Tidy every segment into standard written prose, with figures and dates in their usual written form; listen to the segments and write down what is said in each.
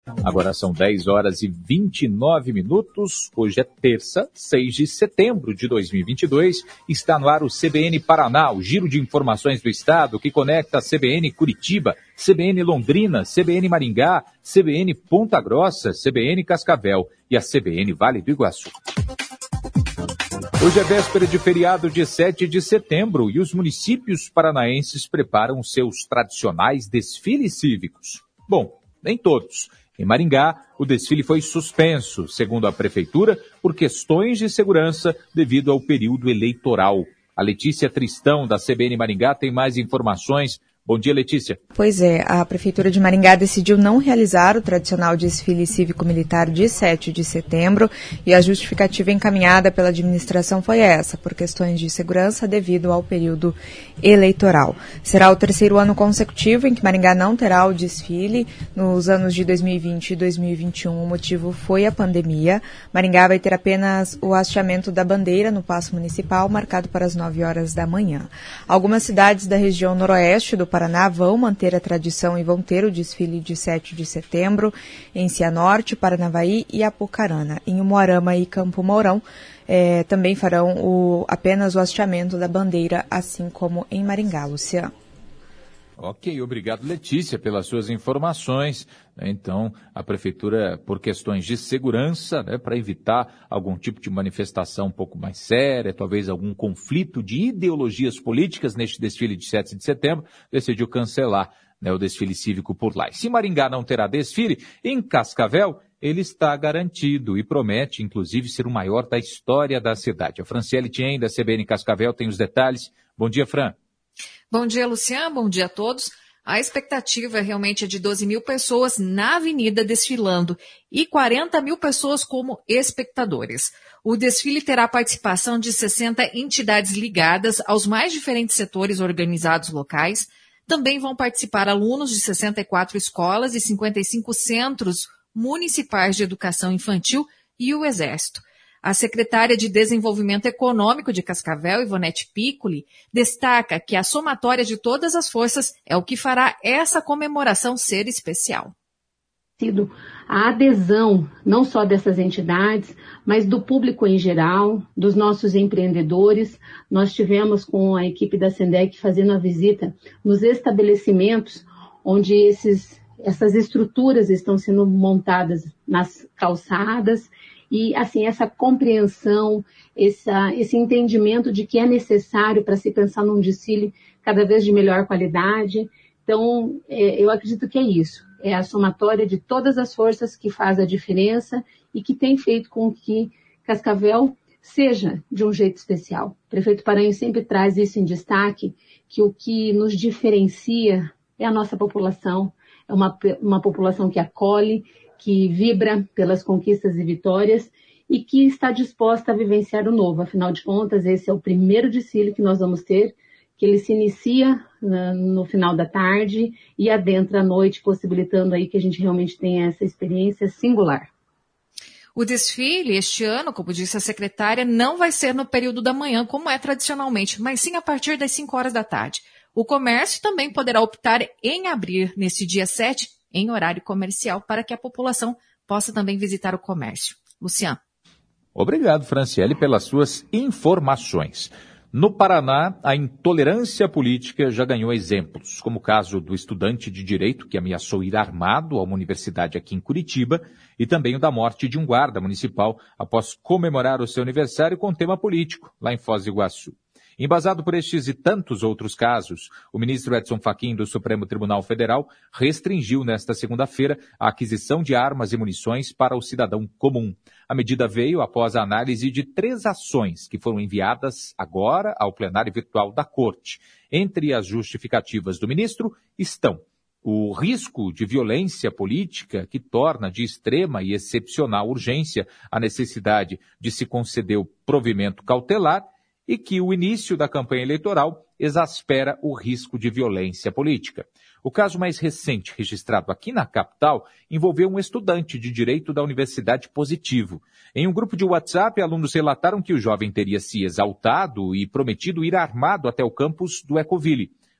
Agora são 10 horas e 29 minutos. Hoje é terça, 6 de setembro de 2022. Está no ar o CBN Paraná, o giro de informações do estado que conecta a CBN Curitiba, CBN Londrina, CBN Maringá, CBN Ponta Grossa, CBN Cascavel e a CBN Vale do Iguaçu. Hoje é véspera de feriado de 7 de setembro e os municípios paranaenses preparam seus tradicionais desfiles cívicos. Bom, nem todos. Em Maringá, o desfile foi suspenso, segundo a prefeitura, por questões de segurança devido ao período eleitoral. A Letícia Tristão, da CBN Maringá, tem mais informações. Bom dia, Letícia. Pois é, a Prefeitura de Maringá decidiu não realizar o tradicional desfile cívico-militar de 7 de setembro e a justificativa encaminhada pela administração foi essa, por questões de segurança devido ao período eleitoral. Será o terceiro ano consecutivo em que Maringá não terá o desfile. Nos anos de 2020 e 2021, o motivo foi a pandemia. Maringá vai ter apenas o hasteamento da bandeira no Paço Municipal, marcado para as 9 horas da manhã. Algumas cidades da região noroeste do Paraná vão manter a tradição e vão ter o desfile de 7 de setembro em Cianorte, Paranavaí e Apucarana. Em Umuarama e Campo Mourão também farão apenas o hasteamento da bandeira, assim como em Maringá, Luciano. Ok, obrigado, Letícia, pelas suas informações. Então, a Prefeitura, por questões de segurança, para evitar algum tipo de manifestação um pouco mais séria, talvez algum conflito de ideologias políticas neste desfile de 7 de setembro, decidiu cancelar o desfile cívico por lá. E se Maringá não terá desfile, em Cascavel ele está garantido e promete, inclusive, ser o maior da história da cidade. A Franciele Tien, da CBN Cascavel, tem os detalhes. Bom dia, Fran. Bom dia, Luciano. Bom dia a todos. A expectativa realmente é de 12 mil pessoas na avenida desfilando e 40 mil pessoas como espectadores. O desfile terá participação de 60 entidades ligadas aos mais diferentes setores organizados locais. Também vão participar alunos de 64 escolas e 55 centros municipais de educação infantil e o Exército. A secretária de Desenvolvimento Econômico de Cascavel, Ivonete Piccoli, destaca que a somatória de todas as forças é o que fará essa comemoração ser especial. A adesão não só dessas entidades, mas do público em geral, dos nossos empreendedores. Nós tivemos com a equipe da SENDEC fazendo a visita nos estabelecimentos onde essas estruturas estão sendo montadas nas calçadas. E, assim, essa compreensão, esse entendimento de que é necessário para se pensar num desfile cada vez de melhor qualidade. Então, eu acredito que é isso. É a somatória de todas as forças que faz a diferença e que tem feito com que Cascavel seja de um jeito especial. O prefeito Paranhos sempre traz isso em destaque, que o que nos diferencia é a nossa população. É uma população que acolhe, que vibra pelas conquistas e vitórias e que está disposta a vivenciar o novo. Afinal de contas, esse é o primeiro desfile que nós vamos ter, que ele se inicia no final da tarde e adentra à noite, possibilitando aí que a gente realmente tenha essa experiência singular. O desfile, este ano, como disse a secretária, não vai ser no período da manhã, como é tradicionalmente, mas sim a partir das 5 horas da tarde. O comércio também poderá optar em abrir neste dia 7, em horário comercial, para que a população possa também visitar o comércio. Luciano. Obrigado, Franciele, pelas suas informações. No Paraná, a intolerância política já ganhou exemplos, como o caso do estudante de direito que ameaçou ir armado a uma universidade aqui em Curitiba e também o da morte de um guarda municipal após comemorar o seu aniversário com tema político, lá em Foz do Iguaçu. Embasado por estes e tantos outros casos, o ministro Edson Fachin do Supremo Tribunal Federal restringiu nesta segunda-feira a aquisição de armas e munições para o cidadão comum. A medida veio após a análise de 3 ações que foram enviadas agora ao plenário virtual da Corte. Entre as justificativas do ministro estão o risco de violência política que torna de extrema e excepcional urgência a necessidade de se conceder o provimento cautelar e que o início da campanha eleitoral exaspera o risco de violência política. O caso mais recente registrado aqui na capital envolveu um estudante de direito da Universidade Positivo. Em um grupo de WhatsApp, alunos relataram que o jovem teria se exaltado e prometido ir armado até o campus do Ecoville.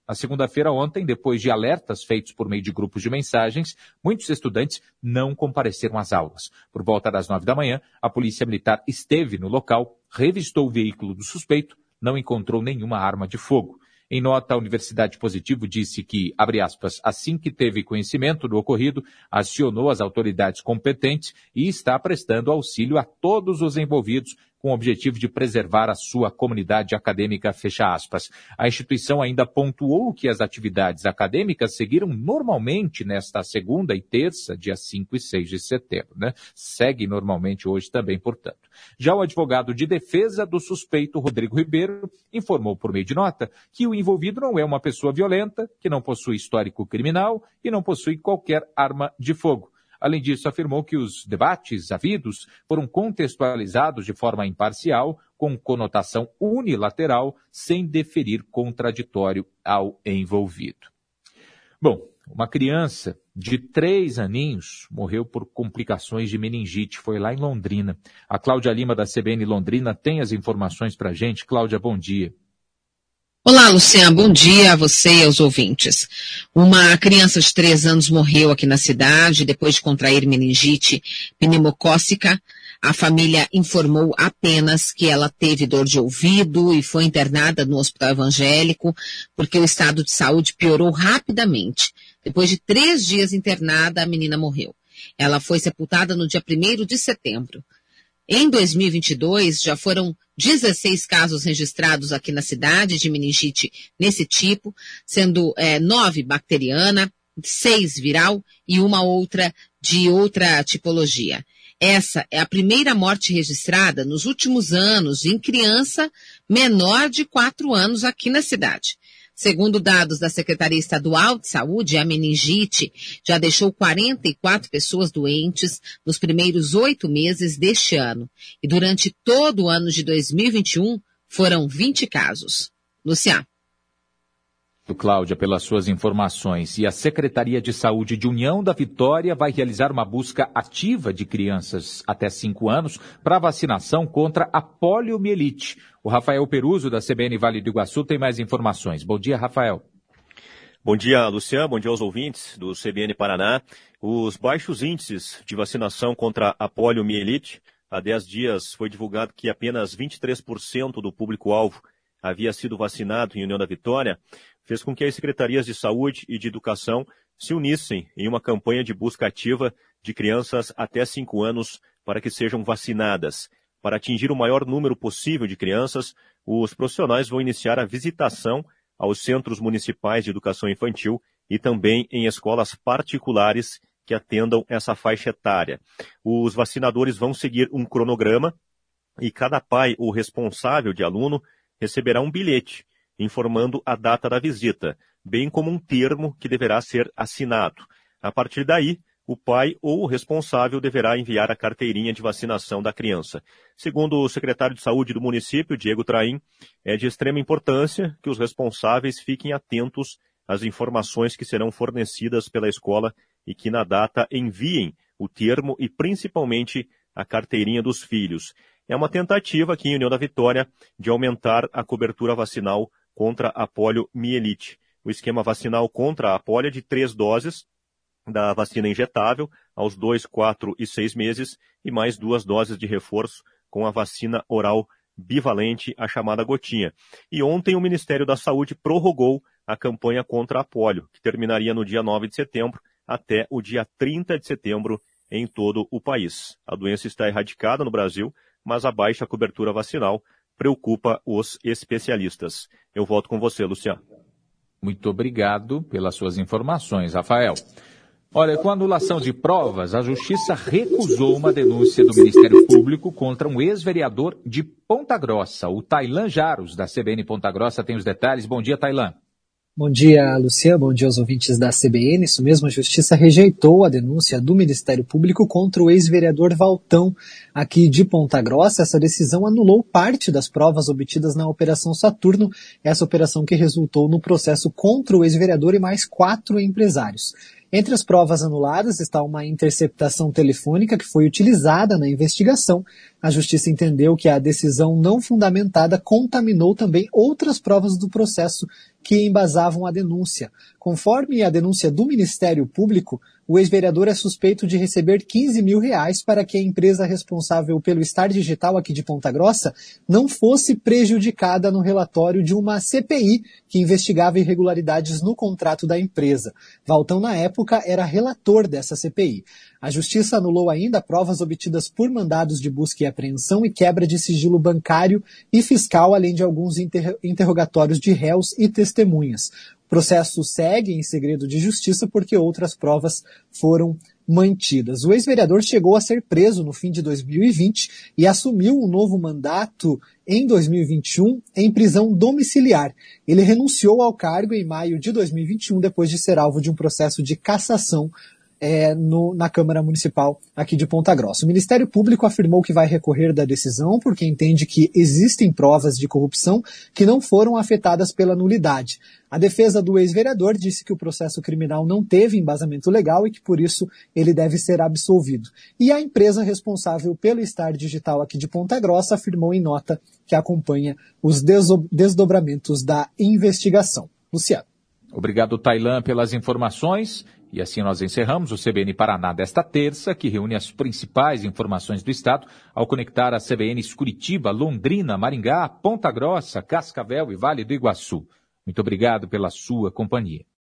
Na segunda-feira ontem, depois de alertas feitos por meio de grupos de mensagens, muitos estudantes não compareceram às aulas. Por volta das 9 da manhã, a Polícia Militar esteve no local, revistou o veículo do suspeito, não encontrou nenhuma arma de fogo. Em nota, a Universidade Positivo disse que, abre aspas, assim que teve conhecimento do ocorrido, acionou as autoridades competentes e está prestando auxílio a todos os envolvidos com o objetivo de preservar a sua comunidade acadêmica, fecha aspas. A instituição ainda pontuou que as atividades acadêmicas seguiram normalmente nesta segunda e terça, dia 5 e 6 de setembro, né? Segue normalmente hoje também, portanto. Já o advogado de defesa do suspeito, Rodrigo Ribeiro, informou por meio de nota que o envolvido não é uma pessoa violenta, que não possui histórico criminal e não possui qualquer arma de fogo. Além disso, afirmou que os debates havidos foram contextualizados de forma imparcial, com conotação unilateral, sem deferir contraditório ao envolvido. Bom, uma criança de 3 aninhos morreu por complicações de meningite. Foi lá em Londrina. A Cláudia Lima, da CBN Londrina, tem as informações para a gente. Cláudia, bom dia. Olá, Luciano, bom dia a você e aos ouvintes. Uma criança de 3 anos morreu aqui na cidade depois de contrair meningite pneumocócica. A família informou apenas que ela teve dor de ouvido e foi internada no Hospital Evangélico porque o estado de saúde piorou rapidamente. Depois de 3 dias internada, a menina morreu. Ela foi sepultada no dia 1º de setembro. Em 2022, já foram 16 casos registrados aqui na cidade de meningite nesse tipo, sendo 9 bacteriana, 6 viral e uma outra de outra tipologia. Essa é a primeira morte registrada nos últimos anos em criança menor de 4 anos aqui na cidade. Segundo dados da Secretaria Estadual de Saúde, a meningite já deixou 44 pessoas doentes nos primeiros 8 meses deste ano. E durante todo o ano de 2021, foram 20 casos. Luciano. Cláudia, pelas suas informações. E a Secretaria de Saúde de União da Vitória vai realizar uma busca ativa de crianças até 5 anos para vacinação contra a poliomielite. O Rafael Peruso, da CBN Vale do Iguaçu, tem mais informações. Bom dia, Rafael. Bom dia, Luciano. Bom dia aos ouvintes do CBN Paraná. Os baixos índices de vacinação contra a poliomielite, há 10 dias foi divulgado que apenas 23% do público-alvo havia sido vacinado em União da Vitória, fez com que as secretarias de saúde e de educação se unissem em uma campanha de busca ativa de crianças até 5 anos para que sejam vacinadas. Para atingir o maior número possível de crianças, os profissionais vão iniciar a visitação aos centros municipais de educação infantil e também em escolas particulares que atendam essa faixa etária. Os vacinadores vão seguir um cronograma e cada pai ou responsável de aluno receberá um bilhete informando a data da visita, bem como um termo que deverá ser assinado. A partir daí, o pai ou o responsável deverá enviar a carteirinha de vacinação da criança. Segundo o secretário de Saúde do município, Diego Traim, é de extrema importância que os responsáveis fiquem atentos às informações que serão fornecidas pela escola e que na data enviem o termo e principalmente a carteirinha dos filhos. É uma tentativa aqui em União da Vitória de aumentar a cobertura vacinal contra a poliomielite. O esquema vacinal contra a polio é de 3 doses da vacina injetável aos 2, 4 e 6 meses e mais 2 doses de reforço com a vacina oral bivalente, a chamada gotinha. E ontem o Ministério da Saúde prorrogou a campanha contra a polio, que terminaria no dia 9 de setembro até o dia 30 de setembro em todo o país. A doença está erradicada no Brasil, mas a baixa cobertura vacinal preocupa os especialistas. Eu volto com você, Luciano. Muito obrigado pelas suas informações, Rafael. Olha, com a anulação de provas, a Justiça recusou uma denúncia do Ministério Público contra um ex-vereador de Ponta Grossa. O Tailan Jaros, da CBN Ponta Grossa, tem os detalhes. Bom dia, Tailan. Bom dia, Luciano. Bom dia aos ouvintes da CBN. Isso mesmo, a Justiça rejeitou a denúncia do Ministério Público contra o ex-vereador Valtão, aqui de Ponta Grossa. Essa decisão anulou parte das provas obtidas na Operação Saturno, essa operação que resultou no processo contra o ex-vereador e mais 4 empresários. Entre as provas anuladas está uma interceptação telefônica que foi utilizada na investigação. A Justiça entendeu que a decisão não fundamentada contaminou também outras provas do processo que embasavam a denúncia. Conforme a denúncia do Ministério Público, o ex-vereador é suspeito de receber R$15 mil para que a empresa responsável pelo Star Digital aqui de Ponta Grossa não fosse prejudicada no relatório de uma CPI que investigava irregularidades no contrato da empresa. Valtão, na época, era relator dessa CPI. A Justiça anulou ainda provas obtidas por mandados de busca e apreensão e quebra de sigilo bancário e fiscal, além de alguns interrogatórios de réus e testemunhas. O processo segue em segredo de justiça porque outras provas foram mantidas. O ex-vereador chegou a ser preso no fim de 2020 e assumiu um novo mandato em 2021 em prisão domiciliar. Ele renunciou ao cargo em maio de 2021 depois de ser alvo de um processo de cassação na Câmara Municipal aqui de Ponta Grossa. O Ministério Público afirmou que vai recorrer da decisão porque entende que existem provas de corrupção que não foram afetadas pela nulidade. A defesa do ex-vereador disse que o processo criminal não teve embasamento legal e que, por isso, ele deve ser absolvido. E a empresa responsável pelo Star Digital aqui de Ponta Grossa afirmou em nota que acompanha os desdobramentos da investigação. Luciano. Obrigado, Tailan, pelas informações. E assim nós encerramos o CBN Paraná desta terça, que reúne as principais informações do Estado, ao conectar a CBNs Curitiba, Londrina, Maringá, Ponta Grossa, Cascavel e Vale do Iguaçu. Muito obrigado pela sua companhia.